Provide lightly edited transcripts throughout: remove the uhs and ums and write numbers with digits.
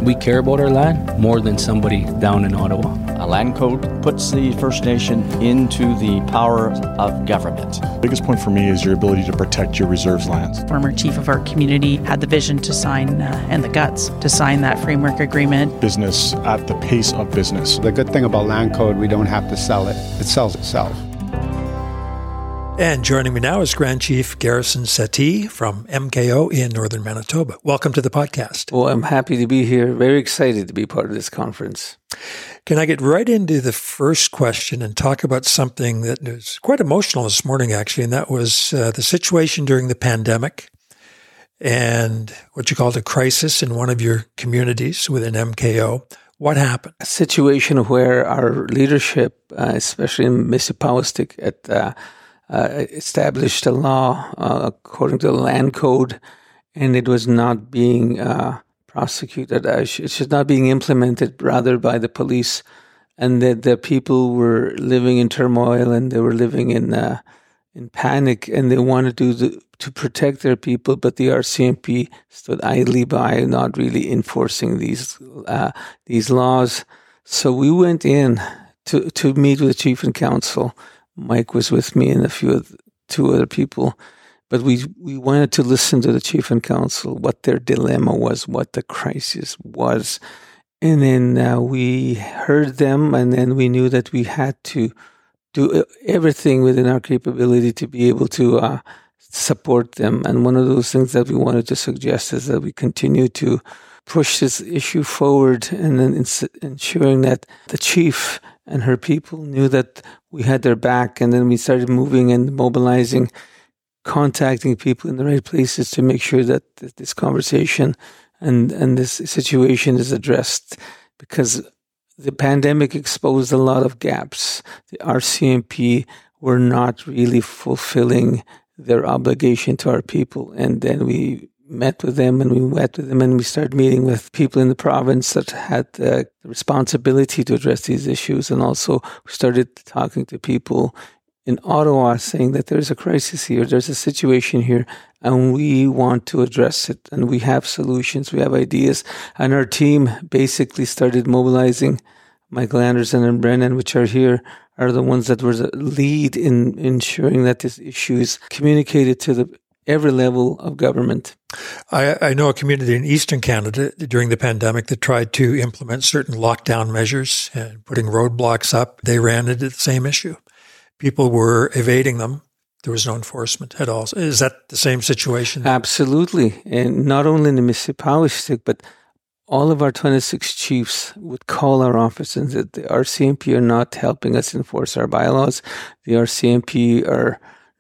We care about our land more than somebody down in Ottawa. A land code puts the First Nation into the power of government. The biggest point for me is your ability to protect your reserves lands. Former chief of our community had the vision to sign and the guts to sign that framework agreement. Business at the pace of business. The good thing about land code, we don't have to sell it. It sells itself. And joining me now is Grand Chief Garrison Settee from MKO in Northern Manitoba. Welcome to the podcast. Well, I'm happy to be here. Very excited to be part of this conference. Can I get right into the first question and talk about something that was quite emotional this morning, actually, and that was the situation during the pandemic and what you called a crisis in one of your communities within MKO. What happened? A situation where our leadership, especially in Mississippi, established a law according to the land code, and it was not being prosecuted. It's just not being implemented, rather, by the police, and that the people were living in turmoil and they were living in panic, and they wanted to protect their people, but the RCMP stood idly by, not really enforcing these laws. So we went in to meet with the chief and council. Mike was with me and two other people, but we wanted to listen to the chief and council, what their dilemma was, what the crisis was. And then we heard them, and then we knew that we had to do everything within our capability to be able to support them. And one of those things that we wanted to suggest is that we continue to push this issue forward, and then ensuring that the chief and her people knew that we had their back. And then we started moving and mobilizing, contacting people in the right places to make sure that this conversation and this situation is addressed, because the pandemic exposed a lot of gaps. The RCMP were not really fulfilling their obligation to our people. And then we met with them and we started meeting with people in the province that had the responsibility to address these issues. And also we started talking to people in Ottawa saying that there's a crisis here, there's a situation here, and we want to address it. And we have solutions, we have ideas. And our team basically started mobilizing. Michael Anderson and Brennan, which are here, are the ones that were the lead in ensuring that this issue is communicated to every level of government. I know a community in Eastern Canada during the pandemic that tried to implement certain lockdown measures and putting roadblocks up. They ran into the same issue. People were evading them. There was no enforcement at all. Is that the same situation? Absolutely. And not only in the Mississippi, but all of our 26 chiefs would call our office and said, the RCMP are not helping us enforce our bylaws. The RCMP are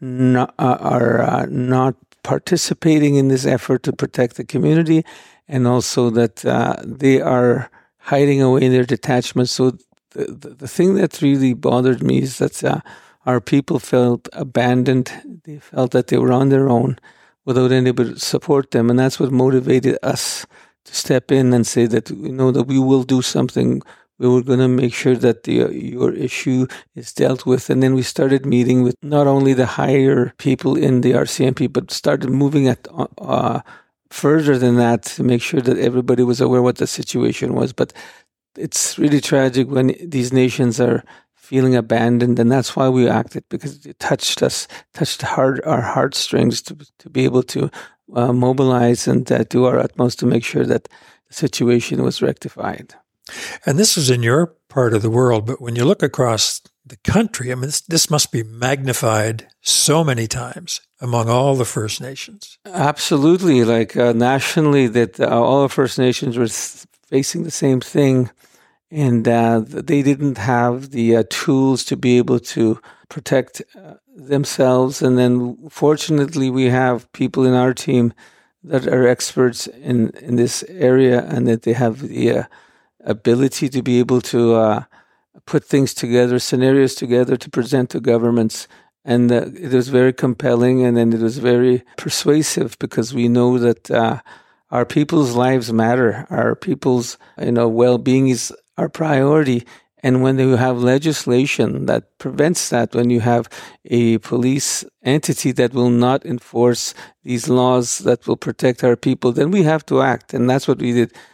not participating in this effort to protect the community, and also that they are hiding away in their detachment. So the thing that really bothered me is that our people felt abandoned. They felt that they were on their own without anybody to support them, and that's what motivated us to step in and say that that we will do something. We were going to make sure that your issue is dealt with. And then we started meeting with not only the higher people in the RCMP, but started moving at further than that to make sure that everybody was aware what the situation was. But it's really tragic when these nations are feeling abandoned, and that's why we acted, because it touched our heartstrings to be able to mobilize and do our utmost to make sure that the situation was rectified. And this is in your part of the world, but when you look across the country, I mean, this must be magnified so many times among all the First Nations. Absolutely. Like nationally, that all the First Nations were facing the same thing, and they didn't have the tools to be able to protect themselves. And then fortunately, we have people in our team that are experts in this area, and that they have the ability to be able to put things together, scenarios together to present to governments. And it was very compelling, and then it was very persuasive, because we know that our people's lives matter. Our people's well-being is our priority. And when you have legislation that prevents that, when you have a police entity that will not enforce these laws that will protect our people, then we have to act. And that's what we did.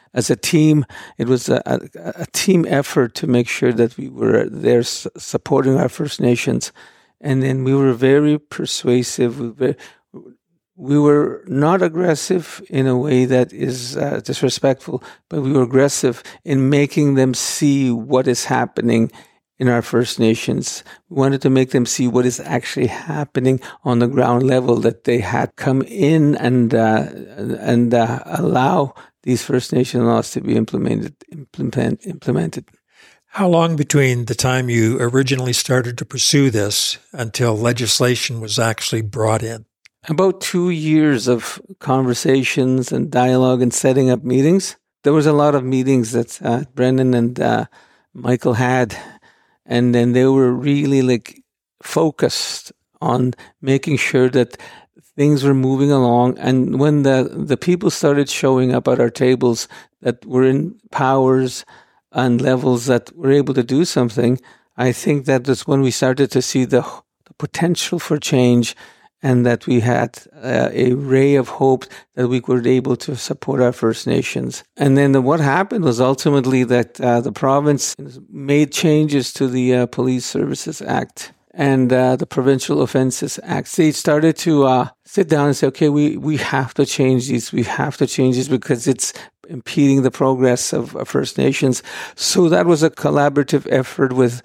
as a team. It was a team effort to make sure that we were there supporting our First Nations. And then we were very persuasive. We were not aggressive in a way that is disrespectful, but we were aggressive in making them see what is happening in our First Nations. We wanted to make them see what is actually happening on the ground level, that they had come in and allow these First Nation laws to be implemented. How long between the time you originally started to pursue this until legislation was actually brought in? About 2 years of conversations and dialogue and setting up meetings. There was a lot of meetings that Brendan and Michael had, and then they were really focused on making sure that things were moving along. And when the people started showing up at our tables that were in powers and levels that were able to do something, I think that was when we started to see the potential for change, and that we had a ray of hope that we were able to support our First Nations. And then what happened was ultimately that the province made changes to the Police Services Act and the Provincial Offences Act. They started to sit down and say, okay, we have to change these. We have to change these because it's impeding the progress of First Nations. So that was a collaborative effort with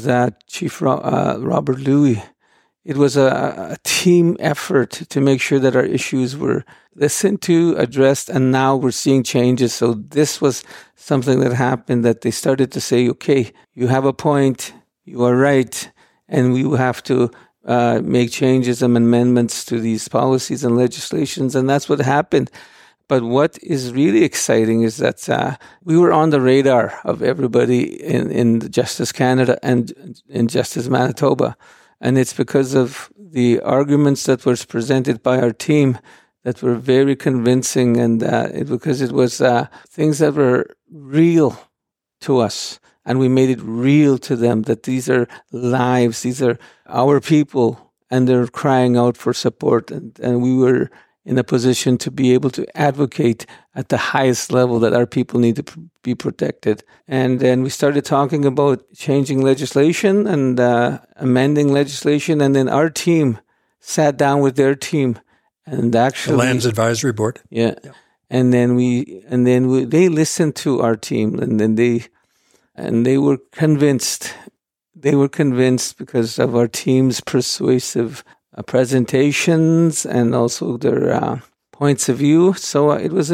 Chief Robert Louis. It was a team effort to make sure that our issues were listened to, addressed, and now we're seeing changes. So this was something that happened, that they started to say, okay, you have a point, you are right, and we will have to make changes and amendments to these policies and legislations, and that's what happened. But what is really exciting is that we were on the radar of everybody in Justice Canada and in Justice Manitoba. And it's because of the arguments that was presented by our team that were very convincing, and because it was things that were real to us, and we made it real to them, that these are lives, these are our people, and they're crying out for support. And we were in a position to be able to advocate at the highest level that our people need to be protected. And then we started talking about changing legislation and amending legislation. And then our team sat down with their team and actually... The Lands Advisory Board? Yeah. And then they listened to our team, and then they were convinced. They were convinced because of our team's persuasive presentations and also their points of view. So it was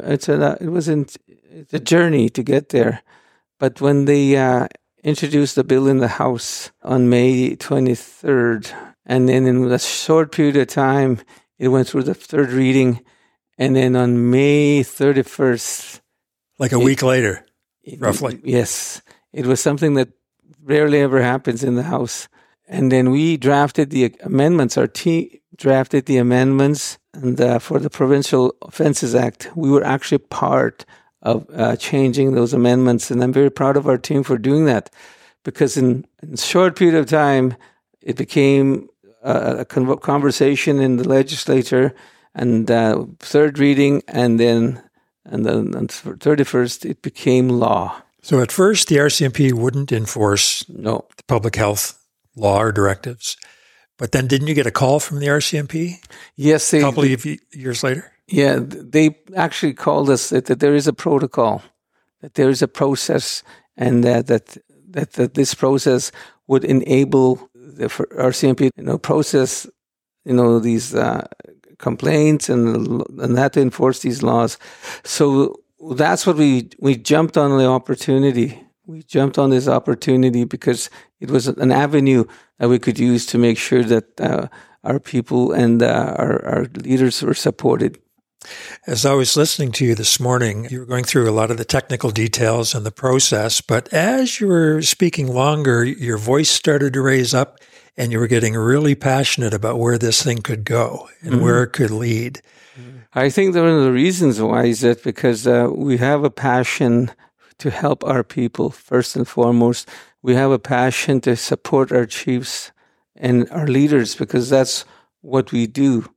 a journey to get there. But when they introduced the bill in the House on May 23rd, and then in a short period of time, it went through the third reading, and then on May 31st, like a week later, roughly. Yes, it was something that rarely ever happens in the House. And then we drafted the amendments. Our team drafted the amendments, and for the Provincial Offences Act, we were actually part of changing those amendments. And I'm very proud of our team for doing that, because in a short period of time, it became a conversation in the legislature, and third reading, and then on 31st, it became law. So at first, the RCMP wouldn't enforce the public health law or directives. But then didn't you get a call from the RCMP? Yes. A couple of years later? Yeah, they actually called us that there is a protocol, that there is a process, and that this process would enable the RCMP process these complaints and had to enforce these laws. So that's what we jumped on the opportunity. We jumped on this opportunity because it was an avenue that we could use to make sure that our people and our leaders were supported. As I was listening to you this morning, you were going through a lot of the technical details and the process, but as you were speaking longer, your voice started to raise up and you were getting really passionate about where this thing could go and where it could lead. I think that one of the reasons why is that because we have a passion to help our people, first and foremost. We have a passion to support our chiefs and our leaders, because that's what we do.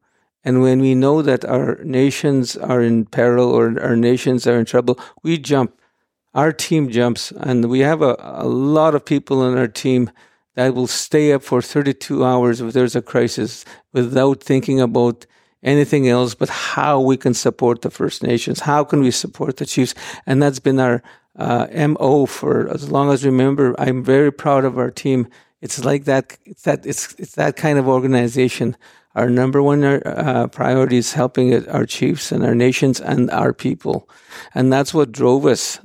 And when we know that our nations are in peril or our nations are in trouble, we jump. Our team jumps, and we have a lot of people on our team that will stay up for 32 hours if there's a crisis without thinking about anything else but how we can support the First Nations, how can we support the chiefs. And that's been our MO for as long as I remember. I'm very proud of our team. It's like that. It's that kind of organization. Our number one priority is helping our chiefs and our nations and our people. And that's what drove us.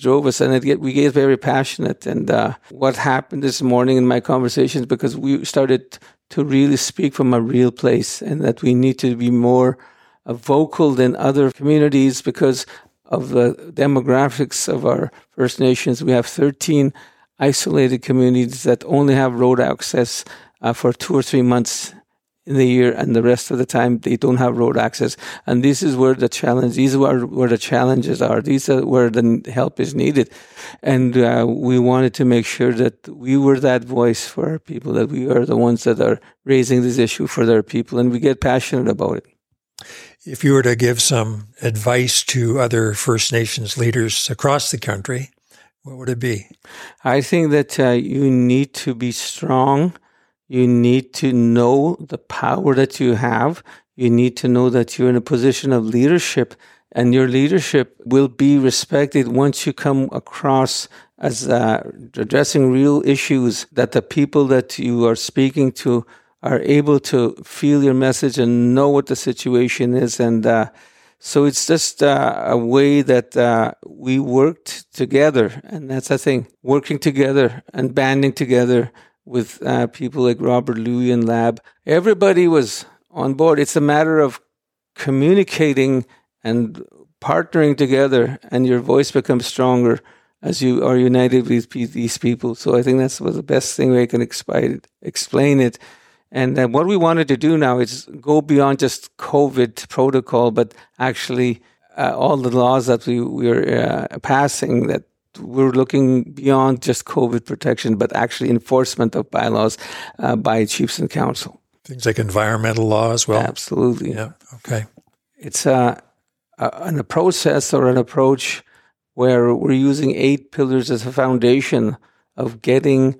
And we get very passionate. And what happened this morning in my conversations, because we started to really speak from a real place, and that we need to be more vocal than other communities because of the demographics of our First Nations. We have 13 isolated communities that only have road access for 2 or 3 months in the year, and the rest of the time they don't have road access. And this is where the challenge. These are where the challenges are. These are where the help is needed. And we wanted to make sure that we were that voice for our people, that we are the ones that are raising this issue for their people, and we get passionate about it. If you were to give some advice to other First Nations leaders across the country, what would it be? I think that you need to be strong. You need to know the power that you have. You need to know that you're in a position of leadership, and your leadership will be respected once you come across as addressing real issues, that the people that you are speaking to are able to feel your message and know what the situation is. And so it's just a way that we worked together. And that's the thing, working together and banding together with people like Robert Louis and Lab. Everybody was on board. It's a matter of communicating and partnering together, and your voice becomes stronger as you are united with these people. So I think that's the best thing we can explain it. And what we wanted to do now is go beyond just COVID protocol, but actually all the laws that we're passing, that we're looking beyond just COVID protection, but actually enforcement of bylaws by chiefs and council. Things like environmental law as well? Absolutely. Yeah. Okay. It's a process or an approach where we're using 8 pillars as a foundation of getting,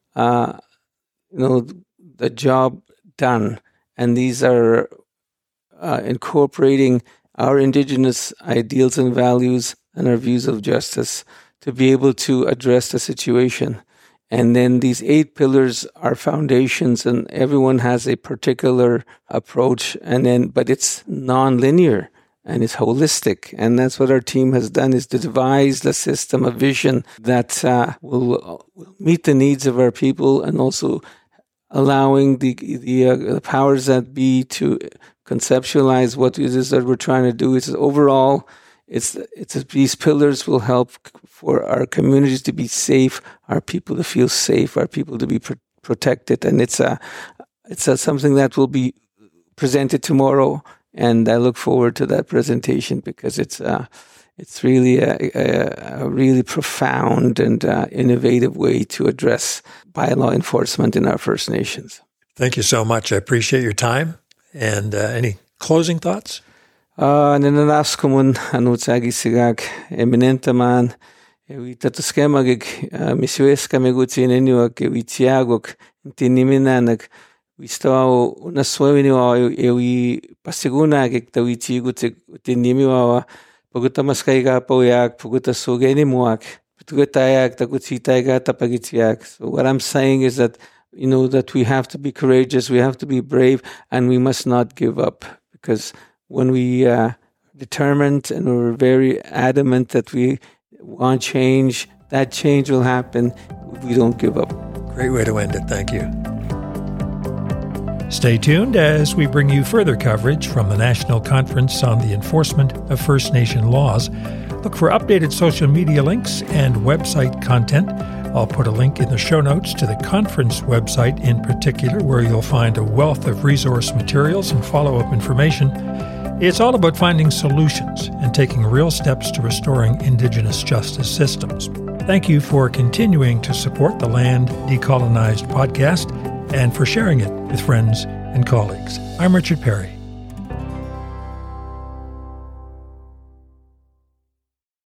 the job done. And these are incorporating our Indigenous ideals and values and our views of justice to be able to address the situation. And then these 8 pillars are foundations, and everyone has a particular approach, but it's non-linear and it's holistic. And that's what our team has done, is to devise the system, a vision that will meet the needs of our people, and also allowing the powers that be to conceptualize what it is that we're trying to do. It's overall, these pillars will help for our communities to be safe, our people to feel safe, our people to be protected. And it's something that will be presented tomorrow. And I look forward to that presentation, because it's really a really profound and innovative way to address bylaw enforcement in our First Nations. Thank you so much. I appreciate your time. And any closing thoughts? Nananas kumun anutsagi sigak eminenta man ewi tatuskemagig misues kamiguti nenuak ewi tiagok intiniminanak we stau unaswewiniwa ewi pasigunagik tawitigut tinimiwa pagutamaskaiga poyak pugutasugeni muak putugatayak tagutsitaiga tapagitiak. So what I'm saying is that that we have to be courageous, we have to be brave, and we must not give up, because when we are determined and we're very adamant that we want change, that change will happen if we don't give up. Great way to end it. Thank you. Stay tuned as we bring you further coverage from the National Conference on the Enforcement of First Nation Laws. Look for updated social media links and website content. I'll put a link in the show notes to the conference website in particular, where you'll find a wealth of resource materials and follow-up information. It's all about finding solutions and taking real steps to restoring Indigenous justice systems. Thank you for continuing to support the Land Decolonized podcast and for sharing it with friends and colleagues. I'm Richard Perry.